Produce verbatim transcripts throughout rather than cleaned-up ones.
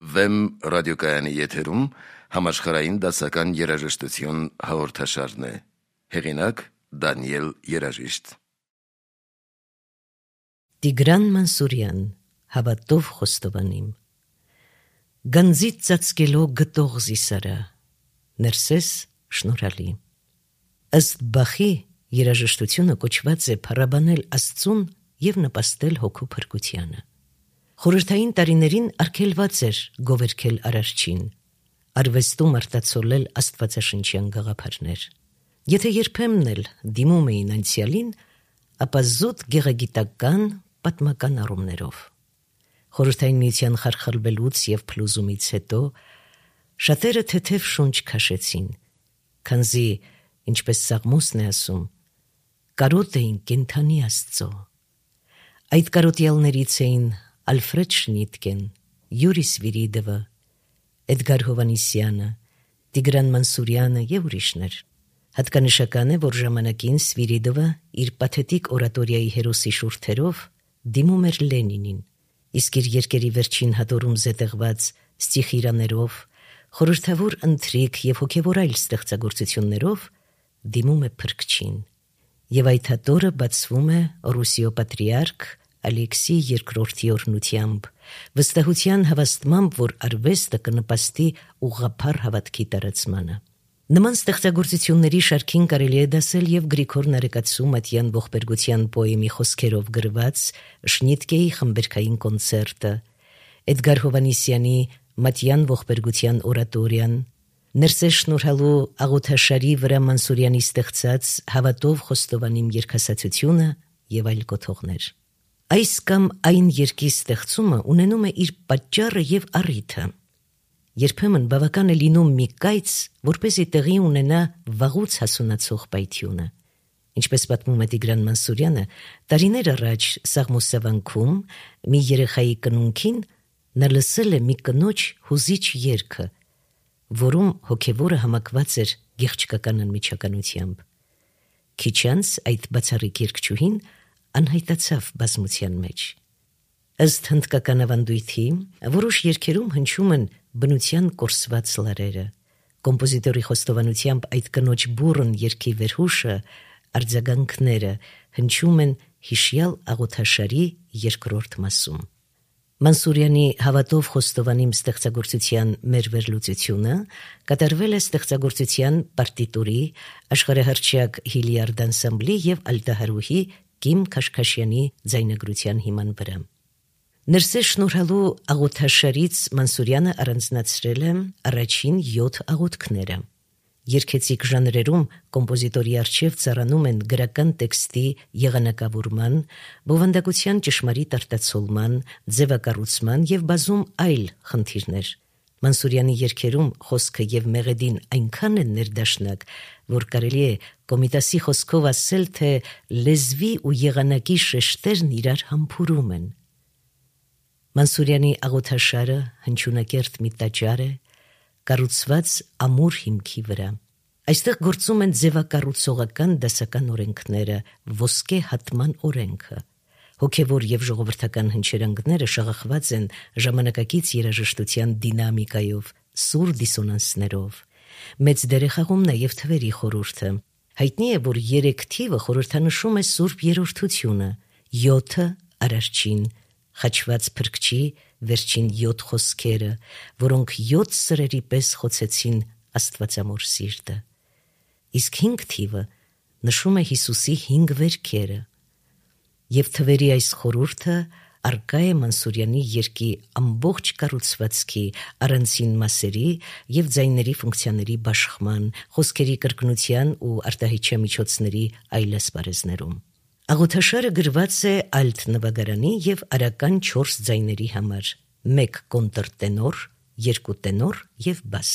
Վեմ ռադիոկայանի եթերում համաշխարհային դասական երաժշտություն հաղորդաշարն է։ Հեղինակ Դանիել Երաժիշտ։ Տիգրան Մանսուրյան, հավատով խոստովանիմ։ Գանձից ծածկելով գտող զիսարա, ներսես շնորհալի։ Ըստ Բախի երաժշտությունը կոչված է փառաբանել Աստծուն եւ նպաստել հոգու փրկությանը։ Խորհրդային տարիներին արգելված էր գովերքել Արարչին, արվեստում արտացոլել աստվածաշնչյան գաղափարներ։ Եթե երբեմն էլ դիմում էին անցյալին, ապա զուտ գեղագիտական պատմական առումներով։ Խորհրդային միության խարխլվելուց եւ փլուզումից հետո շատերը թեթև շունչ քաշեցին, քանզի, ինչպես Սաղմոսն է ասում, կարոտ էին կենդանի Աստծո։ Այդ կարոտյալներից էին Ալֆրեդ Շնիտկեն, Յուրի Սվիրիդովը, Էդգար Հովանիսյանը, Տիգրան Մանսուրյանը եւ ուրիշներ։ Հատկանշական է, որ ժամանակին Սվիրիդովը իր պաթետիկ օրատորիայի հերոսի շուրթերով դիմում էր Լենինին, իսկ իր երկերի վերջին հատորում զետեղված ստիխիրաներով, խորհրդավոր ընթրիք եւ հոգեվոր այլ ստեղծագործություններով դիմում է Փրկչին։ Եվ այդ հատորը բացվում է Ռուսիո պատրիարք Ալեքսի երկրորդի օրհնությամբ, վստահության հավաստմամբ, որ արվեստը կնպաստի ուղղափառ հավատքի տարածմանը։ Նման ստեղծագործությունների շարքին կարելի է դասել եւ Գրիգոր Նարեկացու Մատյան ողբերգության պոեմի խոսքերով գրված Շնիտկեի խմբերքային կոնցերտը, Էդգար Հովանիսյանի Մատյան ողբերգության օրատորիան, ներսես շնորհալու աղոթաշարի վրա Մանսուրյանի ստեղծած Հավատով խոստովանիմ երգասացությունը եւ այլ կոթողներ։ Այս կամ այն երգի ստեղծումը ունենում է իր պատճառը եւ առիթը։ Երբեմն բավական է լինում մի կայծ, որպեսզի տեղի ունենա վաղուց հասունացող պայթյունը։ Ինչպես պատմում է Տիգրան Մանսուրյանը, տարիներ առաջ Սաղմոսավանքում մի երեխայի կնունքին նա լսել է մի կնոջ հուզիչ երգը, որում հոգևորը համակված էր գեղչկական անմիջականությամբ։ Քիչ անց այդ բացառիկ երգչուհին անհայտացավ բազմության մեջ։ Ըստ հնդկական ավանդույթի, որոշ երգերում հնչում են բնության կորսված լարերը։ Կոմպոզիտորի խոստովանությամբ այդ կնոջ բուռն երգի վերհուշը, արձագանքները հնչում են հիշյալ աղոթաշարի երկրորդ մասում։ Մանսուրյանի Հավատով խոստովանիմ ստեղծագործության մեր վերլուծությունը կատարվել է ստեղծագործության պարտիտուրի, աշխարհահռչակ Հիլիարդ անսամբլի եւ ալտահարուհի Կիմ Քաշքաշյանի ձայնագրության հիման վրա։ Ներսես շնորհալու աղոթաշարից Մանսուրյանը առանձնացրել է առաջին յոթ աղոթքները։ Երգեցիկ ժանրերում կոմպոզիտորի առջև ծառանում են գրական տեքստի եղանակավորման, բովանդակության ճշմարիտ արտացոլման, ձևակառուցման եւ բազում այլ խնդիրներ։ Մանսուրյանի երգերում խոսքը եւ մեղեդին այնքան են ներդաշնակ, որ կարելի է Կոմիտասի խոսքով ասել, թե լեզվի ու եղանակի շեշտերն իրար համբուրում են։ Մանսուրյանի աղոթաշարը հնչյունակերտ մի տաճար է, կառուցված ամուր հիմքի վրա։ Այստեղ գործում են ձևակառուցողական դասական օրենքները, ոսկե հատման օրենքը։ Հոգևոր եւ ժողովրդական հնչերանգները շաղախված են ժամանակակից երաժշտության դինամիկայով, սուր դիսոնանսներով։ Մեծ դեր է խաղում նաեւ թվերի խորհուրդը։ Հայտնի է, որ երեք թիվը խորհրդանշում է Սուրբ Երրորդությունը, յոթը Արարչին, խաչված Փրկչի վերջին յոթ խոսքերը, որոնք յոթ սրերի պես խոցեցին Աստվածամոր սիրտը։ Իսկ հինգ թիվը նշում է Հիսուսի հինգ վերքերը։ Եվ թվերի այս խորհուրդը արկա է Մանսուրյանի երգի ամբողջ կառուցվածքի, առանցին մասերի եւ ձայների ֆունկցիաների բաշխման, խոսքերի կրկնության ու արտահայտչամիջոցների այլ ասպարեզներում։ Աղոթաշարը գրված է ալտ նվագարանի եւ արական չորս ձայների համար՝ մեկ կոնտրտենոր, երկու տենոր եւ բաս։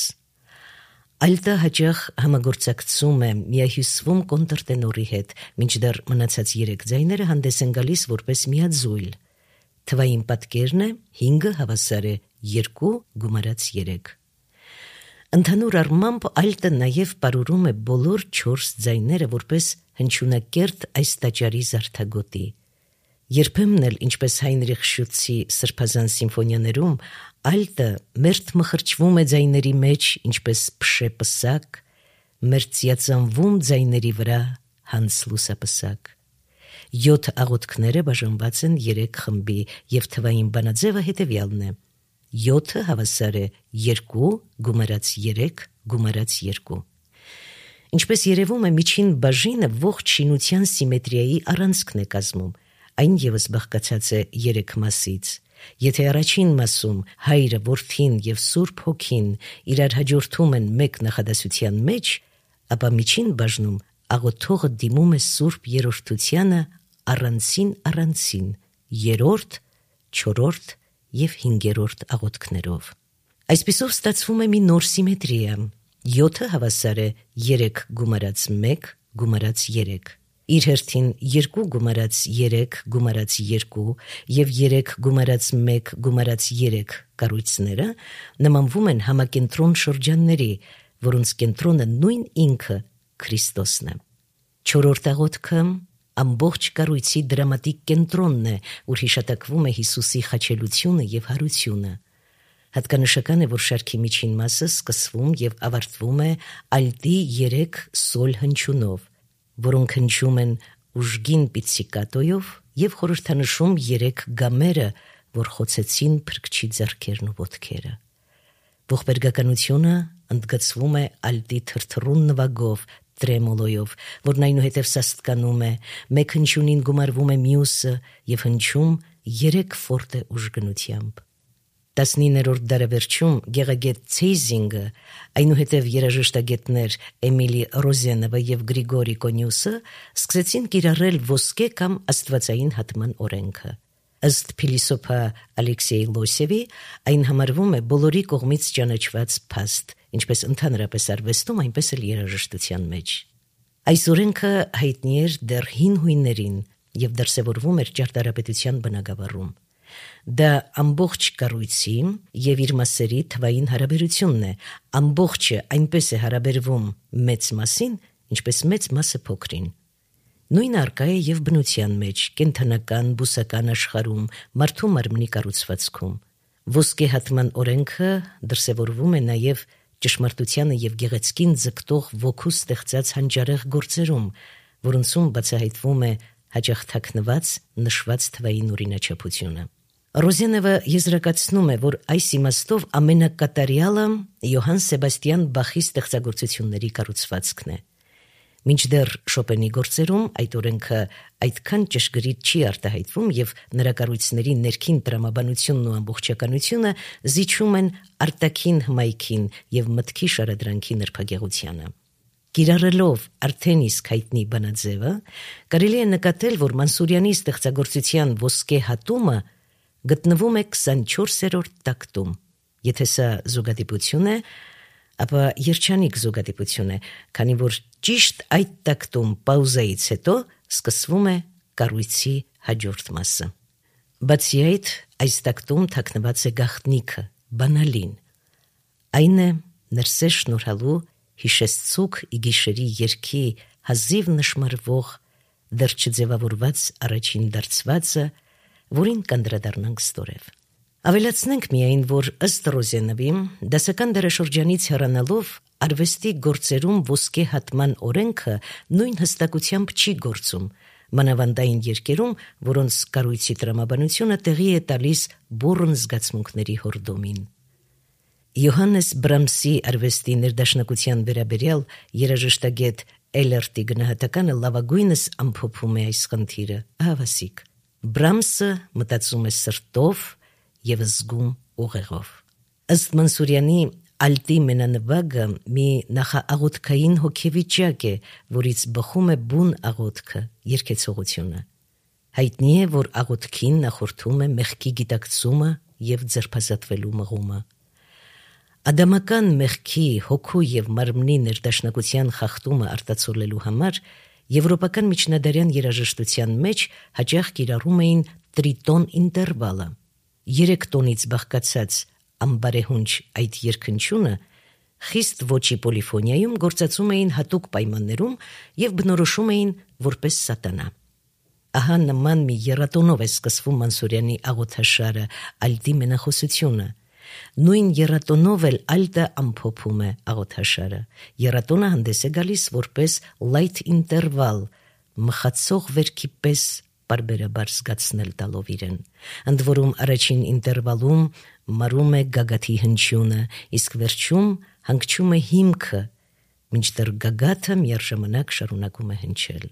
Ալտը հաճախ համագործակցում է միահյուսվում կոնտրտենորի հետ, մինչդեռ մնացած երեք ձայները հանդես են գալիս որպես միաձույլ։ Թվային պատկերն է հինգը հավասար է երկու գումարած երեք։ Ընդհանուր առմամբ ալտը նաև պարուրում է բոլոր չորս ձայները որպես հնչյունակերտ այս տաճարի զարդագոտի։ Երբեմն էլ, ինչպես Հայնրիխ Շուտցի սրբազան սիմֆոնիաներում, ալտը մերթ մխրճվում է ձայների մեջ, ինչպես փշե պսակ, մերձյացանվում ձայների վրա հանց լուսապսակ։ Յոթ աղոթքները բաժանված են երեք խմբի, և թվային բանաձևը հետևյալն է. յոթը հավասար է երկու գումարած երեք գումարած երկու։ Ինչպես երևում է, միջին բաժինը ողջ շինության սիմետրիայի առանցքն է կազմում, այն ևս բաղկացած է երեք մասից։ Եթե առաջին մասում հայրը, որդին և Սուրբ Հոգին իրար հաջորդում են մեկ նախադասության մեջ, ապա միջին բաժնում աղոթողը դիմում է Սուրբ Երրորդությանը առանցին առանցին, երրորդ, չորրորդ և հինգերորդ աղոթքներով։ Այսպիսով ստացվում է մի նոր սիմետրիա. յոթը հավասար է երեք գումարած մեկ գումարած երեք, իր հերթին երկու գումարած երեք գումարած երկու և երեք գումարած մեկ գումարած երեք կառույցները նմանվում են համակենտրոն շրջանների, որոնց կենտրոնը նույն ինքը Քրիստոսն է։ Չորրորդ աղոթքը ամբողջ կառույցի դրամատիկ կենտրոնն է, ուր հիշատակվում է Հիսուսի խաչելությունը և հարությունը։ Հատկանշական է, որ շարքի միջին մասը սկսվում և ավարտվում է ալտի երեք սոլ հնչյունով, որոնք հնչում են ուժգին պիցցիկատոյով և խորհրդանշում երեք գամերը, որ խոցեցին Փրկչի ձեռքերն ու ոտքերը։ Ողբերգականությունը ընդգծվում է ալտի թրթռուն նվագով, տրեմոլոյով, որն այնուհետև սաստկանում է, մեկ հնչյունին գումարվում է մյուսը և հնչում երեք ֆորտե ուժգնությամբ։ տասնիններորդ դարավերջում գեղագետ Ցեյզինգը, այնուհետև երաժշտագետներ Էմիլի Ռոզենովը և Գրիգորի Կոնյուսը սկսեցին կիրառել ոսկե կամ աստվածային հատման օրենքը։ Ըստ փիլիսոփա Ալեքսեյ Լոսևի, այն համարվում է բոլորի կողմից ճանաչված փաստ, ինչպես ընդհանրապես արվեստում, այնպես էլ երաժշտության մեջ։ Այս օրենքը հայտնի էր դեռ հին հույներին և դրսևորվում էր ճարտարապետության բնագավառում։ Դա ամբողջ կառույցի և իր մասերի թվային հարաբերությունն է, ամբողջը այնպես է հարաբերվում մեծ մասին, ինչպես մեծ մասը փոքրին։ Նույնը առկա է և բնության մեջ, կենդանական, բուսական աշխարհում, մարդու մարմնի կառուցվածքում։ Ոսկե հատման օրենքը դրսևորվում է նաև ճշմարտությանը և գեղեցկին ձգտող ոգու ստեղծած հանճարեղ գործերում, որոնցում բացահայտվում է հաճախ թաքնված, նշված թվային օրինաչափությունը։ Ռոզենովը եզրակացնում է, որ այս իմաստով ամենակատարյալը Յոհան Սեբաստիան Բախի ստեղծագործությունների կառուցվածքն է։ Մինչդեռ Շոպենի գործերում այդ օրենքը այդքան ճշգրիտ չի արտահայտվում և նրա կառույցների ներքին տրամաբանությունն ու ամբողջականությունը զիջում են արտաքին հմայքին և մտքի շարադրանքի նրբագեղությանը։ Կիրառելով արդեն իսկ հայտնի բանաձևը, կարելի է նկատել, որ Մանսուրյանի ստեղծագործության ոսկե հատումը գտնվում է քսանչորսերորդ տակտում։ Եթե սա զուգադիպություն է, ապա երջանիկ զուգադիպություն է, քանի որ ճիշտ այդ տակտում պաուզայից հետո սկսվում է կառույցի հաջորդ մասը։ Բացի այդ, այս տակտում թաքնված է գաղտնիքը, բանալին։ Այն է ներսե շնորհալու հիշեցուկ իգիշերի երգի հազիվ նշմարվող, դեռ չձևավորված առաջին դարձվածը, որին կանդրադառնանք ստորև։ Ավելացնենք միայն, որ ըստ Ռոզենովի, դասական դարաշրջանից հեռանալով արվեստի գործերում ոսկե հատման օրենքը նույն հստակությամբ չի գործում, մանավանդային երկերում, որոնց կառույցի տրամաբանությունը տեղի է տալիս բուռն զգացմունքների հորդոմին։ Յոհաննես Բրամսի արվեստի ներդաշնակության վերաբերյալ երաժշտագետ Էլերտի գնահատականը լավագույնս ամփոփում է այս խնդիրը, ահավասիկ. Բրամսը մտածում է սրտով և զգում ուղեղով։ Ըստ Մանսուրյանի, ալտի մենանվագը մի նախաաղոթքային հոգեվիճակ է, որից բխում է բուն աղոթքը, երգեցողությունը։ Հայտնի է, որ աղոթքին նախորդում է մեղքի գիտակցումը և ձերբազատվելու մղումը։ Ադամական մեղքի, հոգու և մարմնի ներդաշնակության խախտումը արտացոլելու համար եվրոպական միջնադարյան երաժշտության մեջ հաճախ կիրառում էին տրիտոն ինտերվալը։ Երեք տոնից բաղկացած ամբարեհունչ այդ երգհնչյունը խիստ ոճի պոլիֆոնիայում գործածում էին հատուկ պայմաններում և բնորոշում էին որպես սատանա։ Ահա նման մի եռատոնով է սկսվում Մանսուրյանի աղոթաշարը, ալտի մենախոսությունը։ Նույն եռատոնով էլ ալտը ամփոփում է աղոթաշարը։ Եռատոնը հանդես է գալիս որպես light interval, մխացող վերքի պես պարբերաբար զգացնել տալով իրեն։ Ընդ որում առաջին ինտերվալում մարում է գագաթի հնչյունը, իսկ վերջում հանգչում է հիմքը, մինչդեռ գագաթը միաժամանակ շարունակում է հնչել։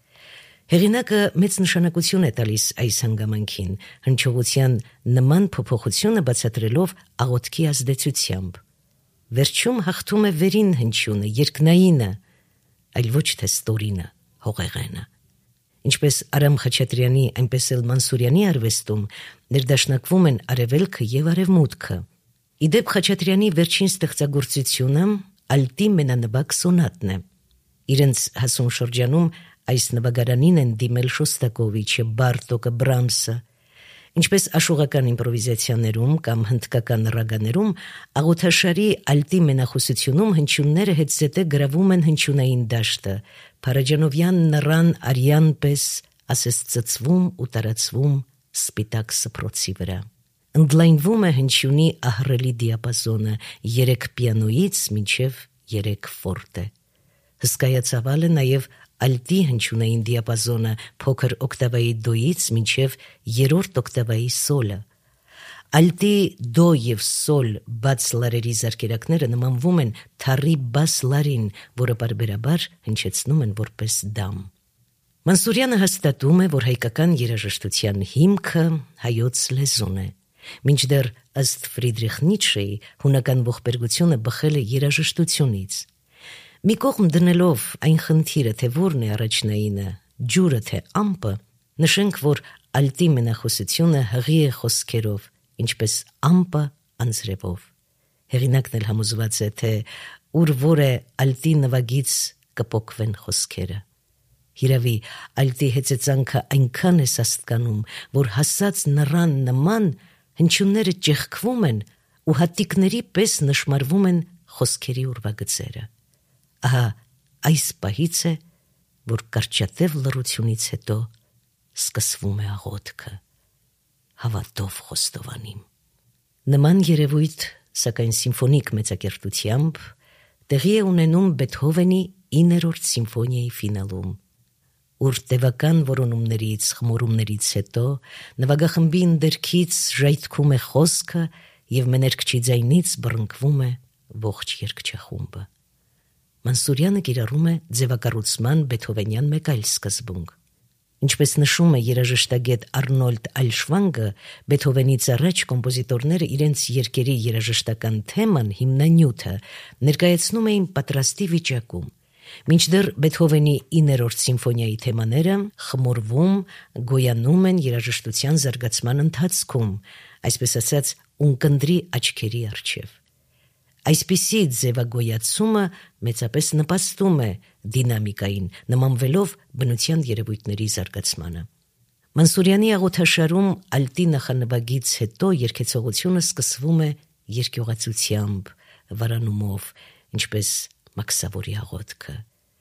Հեղինակը մեծ նշանակություն է տալիս այս հանգամանքին, հնչողության նման փոփոխությունը բացատրելով աղոթքի ազդեցությամբ։ Վերջում հաղթում է վերին հնչյունը, երկնայինը, այլ ոչ թե ստորինը, հողեղենը։ Ինչպես Արամ Խաչատրյանի, այնպես էլ Մանսուրյանի արվեստում ներդաշնակվում են արևելքը եւ արևմուտքը։ Իդեպ Խաչատրյանի վերջին ստեղծագործությունը ալտի մենանվագ սոնատն է։ Իրենց հասուն շրջանում այս նվագարանին են դիմել Շոստակովիչը, Բարտոկը, Բրամսը։ Ինչպես աշուղական իմպրովիզացիաներում կամ հնդկական ռագաներում, աղոթաշարի ալտի մենախոսությունում հնչյունները հետզհետե գրավում են հնչյունային դաշտը, Փարաջանովյան նռան արյան պես ասես ծծվում ու տարածվում սպիտակ սփռոցի վրա։ Ընդլայնվում է հնչյունի ահռելի դիապազոնը երեք պիանոյից մինչև երեք ֆորտե։ Հսկայածավալ է նաև ալտի հնչյունային դիապազոնը փոքր օկտավայի դոյից մինչև երրորդ օկտավայի սոլը։ Ալտի դո և սոլ բաց լարերի զարկերակները նմանվում են թառի բաս լարին, որը պարբերաբար հնչեցնում են որպես դամ։ Մանսուրյանը հաստատում է, որ հայկական երաժշտության հիմքը հայոց լեզուն է, մինչդեռ ըստ Ֆրիդրիխ Նիցշեի հունական ողբերգությունը բխել է երաժշտությունից։ Մի կողմ դնելով այն խնդիրը, թե որն է առաջնայինը, ջուրը թե ամպը, նշենք, որ ալտի մենախոսությունը հղի է խոսքերով, ինչպես ամպը անձրևով։ Հեղինակն էլ համոզված է, թե ուր որ է ալտի նվագից կպոկվեն խոսքերը։ Հիրավի, ալտի հեծեծանքը այնքան է սաստկանում, որ հասած նռան նման հնչյունները ճեղքվում են ու հատիկների պես նշմարվում են խոսքերի ուրվագծերը։ Ահա այս պահից է, որ կարճատև լռությունից հետո սկսվում է աղոթքը, հավատով խոստովանիմ։ Նման երևույթ, սակայն սիմֆոնիկ մեծակերտությամբ, տեղի է ունենում Բեթհովենի իններորդ սիմֆոնիայի ֆինալում, ուր տևական որոնումներից, խմորումներից հետո նվագախմբի ընդերքից ժայթքում է խոսքը և մեներկչի ձայնից բռնկվում է ողջ երգչախումբը։ Մանսուրյանը կիրառում է ձևակառուցման բեթհովենյան մեկ այլ սկզբունք։ Ինչպես նշում է երաժշտագետ Արնոլդ Ալշվանգը, Բեթհովենից առաջ կոմպոզիտորները իրենց երգերի երաժշտական թեման, հիմնանյութը ներկայացնում էին պատրաստի վիճակում, մինչդեռ Բեթհովենի իններորդ սիմֆոնիայի թեմաները խմորվում, գոյանում են երաժշտության զարգացման ընթացքում, այսպես ասած, ունկնդրի աչքերի առջև։ Այսպիսի ձևագոյացումը մեծապես նպաստում է դինամիկային, նմանվելով բնության երևույթների զարգացմանը։ Մանսուրյանի աղոթաշարում ալտի նախանվագից հետո երգեցողությունը սկսվում է երկյուղացությամբ, վարանումով, ինչպես մաքսավորի աղոթքը։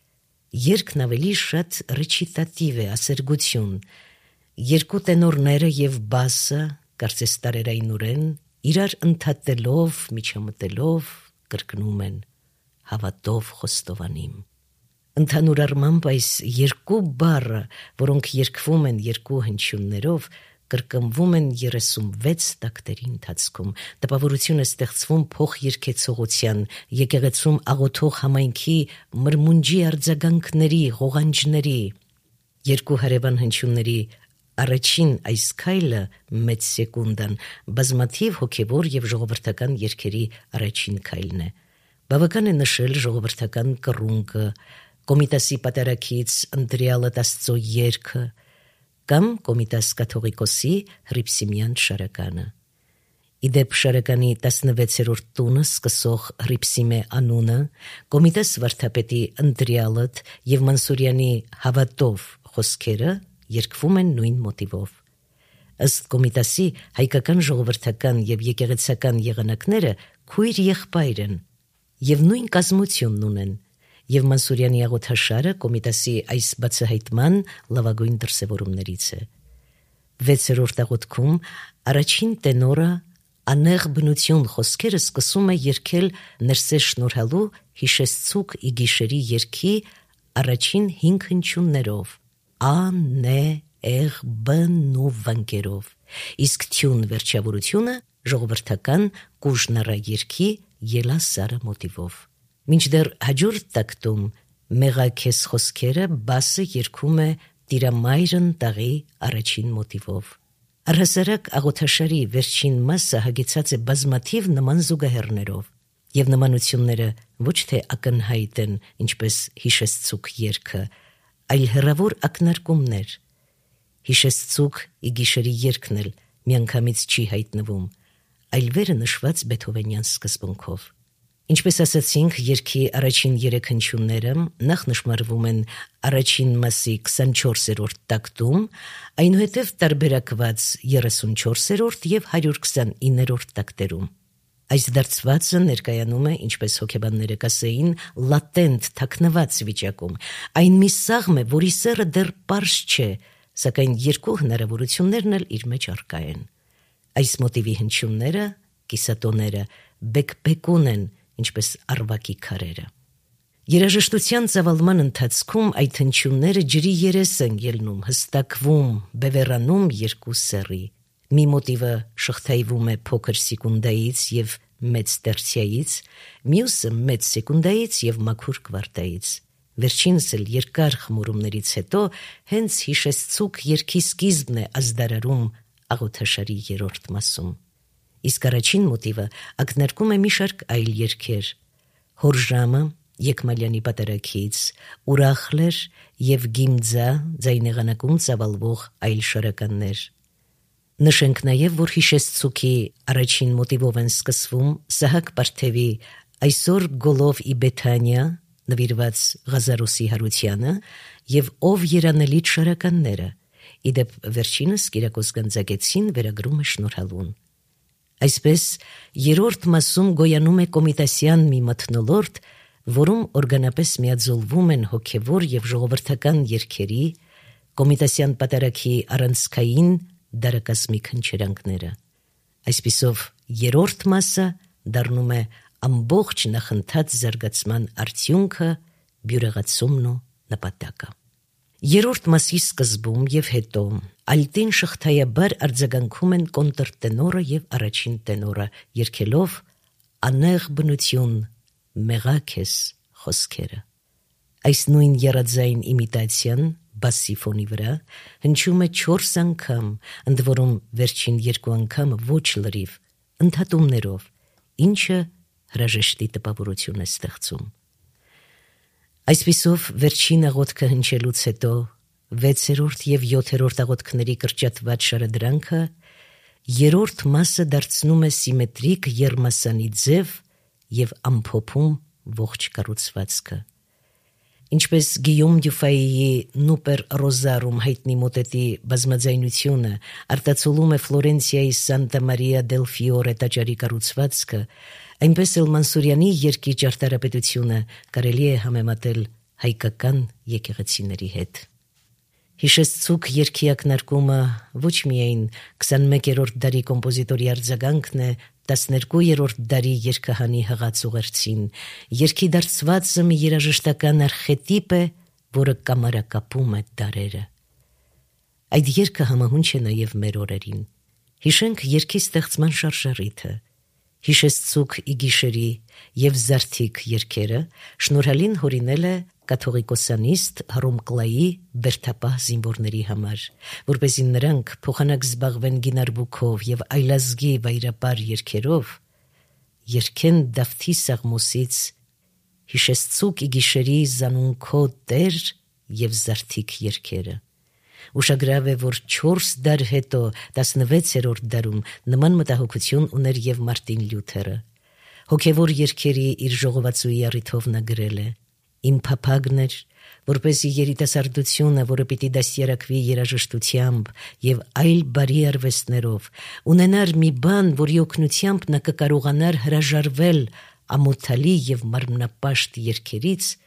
Երգն ավելի շատ ռեչիտատիվ է, ասերգություն։ Երկու տենորները և բասը, կարծես տարերայնորեն, իրար ընդհատելով, միջամտելով կրկնում են հավատով խոստովանիմ։ Ընդհանուր առմամբ այս երկու բառը, որոնք երգվում են երկու հնչյուններով, կրկնվում են երեսունվեց տակտերի ընթացքում։ Տպավորություն է ստեղծվում փոխերգեցողության, եկեղեցում աղոթող համայնքի մրմունջի արձագանքների, ղողանջների։ Երկու հարևան հնչյունների առաջին այս քայլը մեծ սեկունդան բազմաթիվ հոգևոր և ժողովրդական երգերի առաջին քայլն է։ Բավական է նշել ժողովրդական կռունկը, Կոմիտասի պատարագից ընտրյալը Աստծո երգը կամ Կոմիտաս կաթողիկոսի Հռիփսիմյան շարականը։ Իդեպ շարականի տասնվեցերորդ տունը սկսող Հռիփսիմե անունը, Կոմիտաս վարդապետի ընտրյալըտ և Մանսուրյանի հավատով խոսքերը երգվում են նույն մոտիվով։ Ըստ Կոմիտասի, հայկական ժողովրդական և եկեղեցական եղանակները քույր եղբայր են և նույն կազմությունն ունեն, եւ Մանսուրյանի աղոթաշարը Կոմիտասի այս բացահայտման լավագույն դրսևորումներից է։ Վեցերորդ աղոթքում առաջին տենորը անեղ բնություն խոսքերը սկսում է երգել Ներսես շնորհալու հիշեցուկ ի գիշերի երգի առաջին հինգ հնչյուններով՝ ա, ն, եղ, բ, նու վանկերով, իսկ թյուն վերջավորությունը ժողովրդական կուժնառա երգի ելասարը մոտիվով։ Մինչդեռ հաջորդ տակտում մեղաքես խոսքերը բասը երգում է Տիրամայրն տաղի առաջին մոտիվով։ Առհասարակ աղոթաշարի վերջին մասը հագեցած է բազմաթիվ նման զուգահեռներով, եւ նմանությունները ոչ թե ակնհայտ են, ինչպես հիշեցուկ երգը, այլ հեռավոր ակնարկումներ։ Հիշեցուկ ի գիշերի երգն էլ միանգամից չի հայտնվում, այլ վերը նշված Բեթհովենյան սկզբունքով։ Ինչպես ասացինք, երգի առաջին երեք հնչյունները նախ նշմարվում են առաջին մասի քսանչորսերորդ տակտում, այնուհետև տարբերակված երեսունչորսերորդ եւ հարյուր քսանիններորդ տակտերում։ Այս դարձվածը ներկայանում է, ինչպես հոգեբանները կասեին, լատենտ թաքնված վիճակում։ Այն մի սաղմ է, որի սերը դեռ պարզ չէ, սակայն երկու հնարավորություններն էլ իր մեջ առկա են։ Այս մոտիվի հնչյունները, կիսատոները, բեկբեկուն են, ինչպես արվակի քարերը։ Երաժշտության ծավալման ընթացքում այդ հնչյունները ջրի երես են ելնում, հստակվում, բևեռանում երկու սեռի։ Մի մոտիվը շղթայվում է փոքր սեկունդայից եւ մեծ տերցիայից, մյուսը մեծ սեկունդայից եւ մաքուր կվարտայից։ Վերջինս էլ երկար խմորումներից հետո հենց հիշեցուկ երգի սկիզբն է ազդարարում աղոթաշարի երրորդ մասում։ Իսկ առաջին մոտիվը ակնարկում է մի շարք այլ երգեր՝ Հորժամը Եկմալյանի պատարագից, Ուրախլեր եւ Գիմձա ձայնեղանակում ծավալվող այլ շարականներ։ Նշենք նաև, որ հիշեցուկի առաջին մոտիվով են սկսվում Սահակ Պարթևի «Այսօր գոլով ի Բեթանիա» նվիրված Ղազարոսի Հարությանը եւ «Ով երանելիդ» շարականները, իդեպ վերջինս Կիրակոս Գանձակեցին վերագրում է շնորհալուն։ Այսպես երրորդ մասում գոյանում է կոմիտասյան մի մթնոլորտ, որում օրգանապես միաձուլվում են հոգևոր եւ ժողովրդական երգերի, կոմիտասյան պատարագի առանցքային դարակազմիկ հնչերանգները։ Այսպիսով երրորդ մասը դառնում է ամբողջ նախընթաց զարգացման արդյունքը, բյուրեղացումն ու նպատակը։ Երրորդ մասի սկզբում եւ հետո ալտին շղթայաբար արձագանքում են կոնտրտենորը եւ առաջին տենորը, երգելով անեղ բնություն, մեղաքես խոսքերը։ Այս նույն եռաձայն իմիտացիան բասի ֆոնի վրա հնչում է չորս անգամ, ընդ որում վերջին երկու անգամը ոչ լրիվ, ընդհատումներով, ինչը հրաժեշտի տպավորություն է ստեղծում։ Այսպիսով վերջին աղոթքը հնչելուց հետո վեցերորդ եւ յոթերորդ աղոթքների կրճատված շարադրանքը երրորդ մասը դարձնում է սիմետրիկ եռմասանի ձև եւ ամփոփում ողջ կառուցվածքը։ Ինչպես Գիյոմ Դյուֆայիի «Նուպեր Ռոզարում» հայտնի մոտետի բազմաձայնությունը արտացոլում է Ֆլորենցիայի Սանտա Մարիա դել Ֆիորե տաճարի կառուցվածքը, այնպես էլ Մանսուրյանի երգի ճարտարապետությունը կարելի է համեմատել հայկական եկեղեցիների հետ։ Հիշեցուկ երգի ակնարկումը ոչ միայն քսանմեկերորդ դարի կոմպոզիտորի արձագանքն է տասներկուերորդ դարի երգահանի հղած ուղերձին, երգի դարձվածը մի երաժշտական արխետիպ է, որը կամարակապում է դարերը։ Այդ երգը համահունչ է նաև մեր օրերին։ Հիշենք երգի ստեղծման շարժառիթը։ Հիշեցուկ ի գիշերի եւ Զարթիկ երգերը շնորհալին հորինել է կաթողիկոսանիստ Հռոմկլայի բերդապահ զինվորների համար, որպեսզի նրանք փոխանակ զբաղվեն գինարբուքով եւ այլազգի վայրապար երգերով, երգեն Դավթի Սաղմոսից հիշեցուկ ի գիշերի զանունքո Տեր եւ Զարթիկ երգերը։ Ուշագրավ է, որ չորս դար հետո տասնվեցերորդ դարում նման մտահոգություն ուներ եւ Մարտին Լյութերը։ Հոգևոր երգերի իր ժողովածուի առիթով նա գրել է. «Իմ փափագն էր, որպեսզի երիտասարդությունը, որը պիտի դաստիարակվի երաժշտությամբ եւ այլ բարի արվեստներով, ունենար մի բան, որի օգնությամբ նա կկարողանար հրաժարվել ամոթալի եւ մարմնապաշտ երգերից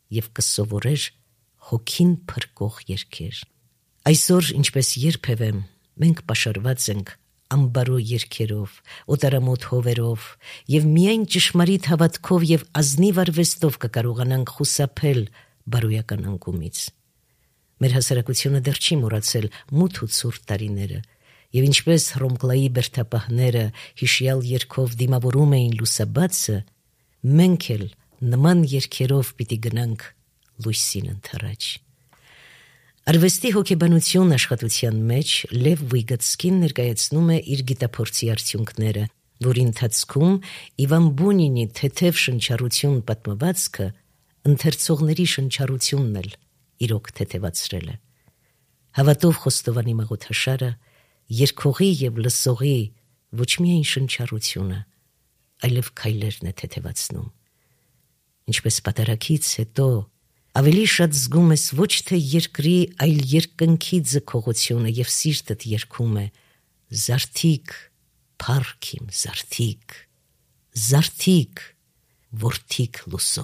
եւ կսովորեր հոգին փրկող երգեր։ Այսօր, ինչպես երբևէ, մենք պաշարված ենք ամբարո երգերով, օտարամոտ հովերով եւ միայն ճշմարիտ հավատքով եւ ազնիվ արվեստով կկարողանանք խուսափել բարոյական անկումից։ Մեր հասարակությունը դեռ չի մոռացել մութ ու ցուրտ տարիները, եւ ինչպես Հռոմկլայի բերդապահները հիշյալ երգով դիմավորում էին լուսաբացը, մենք էլ նման երգերով պիտի գնանք լույսին ընթառաջ։ Արվեստի հոգեբանություն աշխատության մեջ Լև Վիգոցկին ներկայացնում է իր գիտափորձի արդյունքները, որի ընթացքում Իվան Բունինի թեթև շնչառություն պատմվածքը ընթերցողների շնչառությունն էլ իրոք թեթևացրել է։ Հավատով Խոստովանի մաղոթաշարը երգողի եւ լսողի ոչ միայն շնչառությունը, այլև քայլերն է թեթևացնում։ Ինչպես պատարագից հետո ավելի շատ զգում ես ոչ թե երկրի, այլ երկնքի ձգողությունը եւ սիրտդ երգում է. «Զարթիկ, փառք իմ, զարթիկ, զարթիկ, որդիք լուսո»։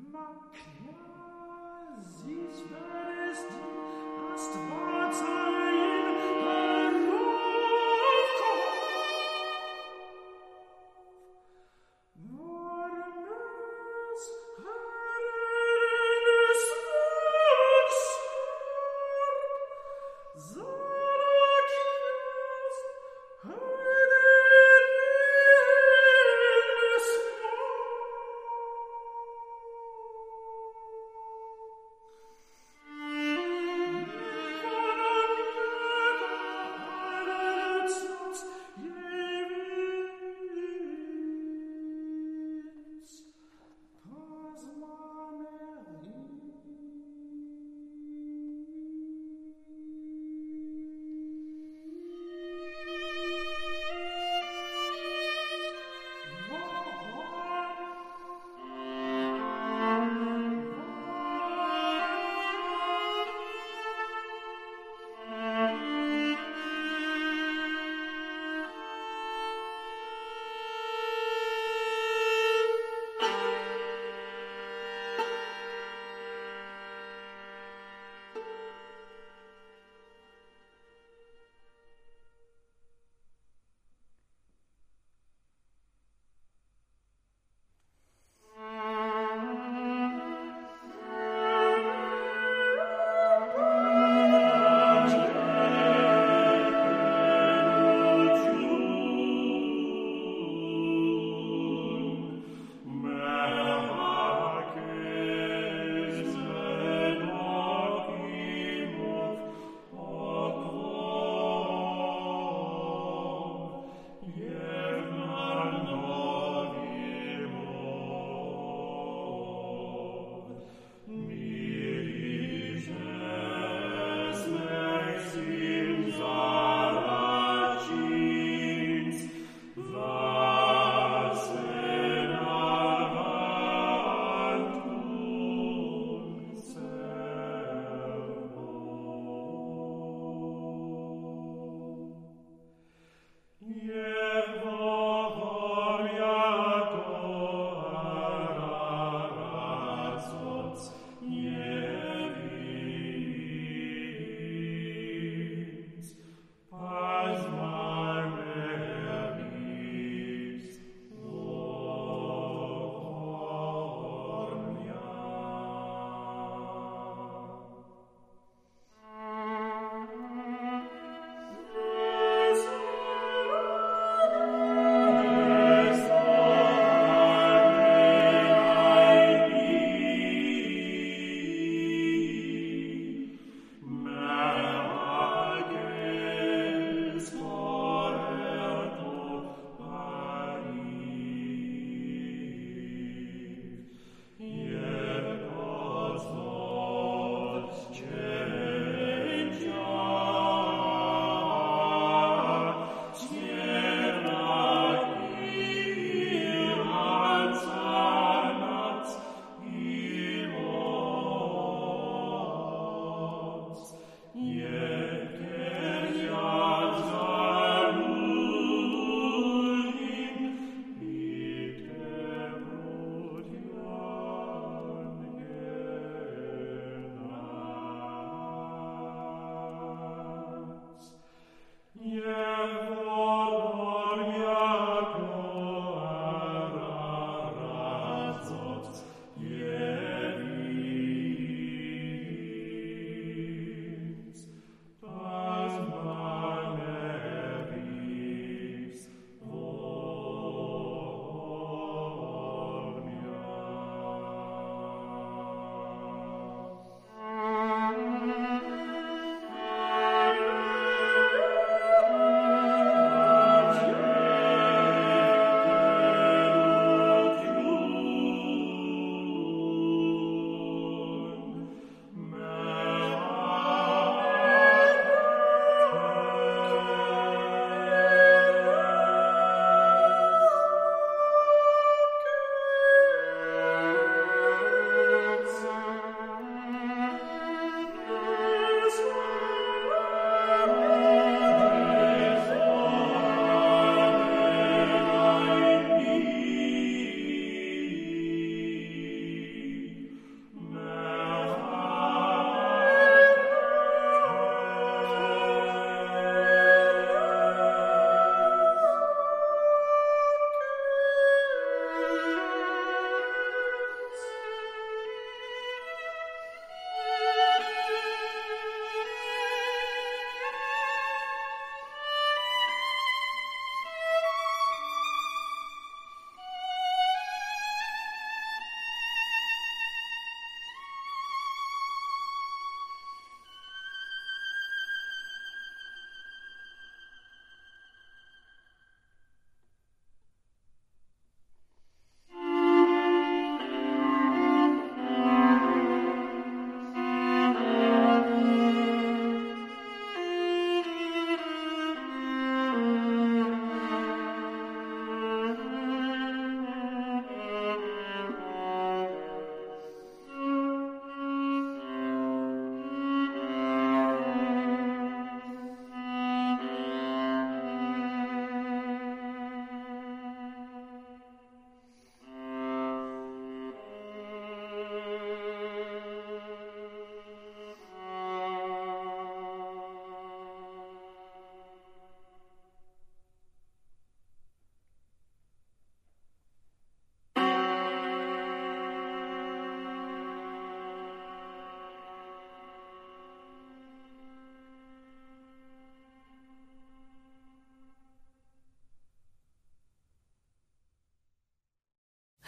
Ach,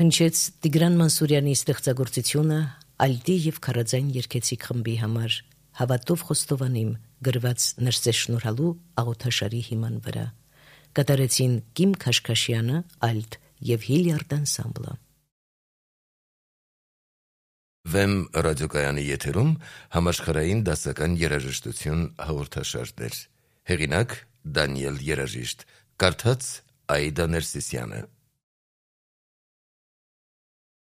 Հնչեց Տիգրան Մանսուրյանի ստեղծագործությունը Ալտի և քարաձայն երգեցիկ խմբի համար «Հավատով խոստովանիմ» գրված Ներսես Շնորհալու աղոթաշարի հիման վրա։ Կատարեցին Կիմ Քաշքաշյանը, ալտ և Հիլյարդ անսամբլը։ Վեմ ռադիոկայանի եթերում համաշխարհային դասական երաժշտություն հաղորդաշարներ։ Հեղինակ՝ Դանիել Երաժիշտ, կարդաց՝ Աիդա Ներսիսյանը։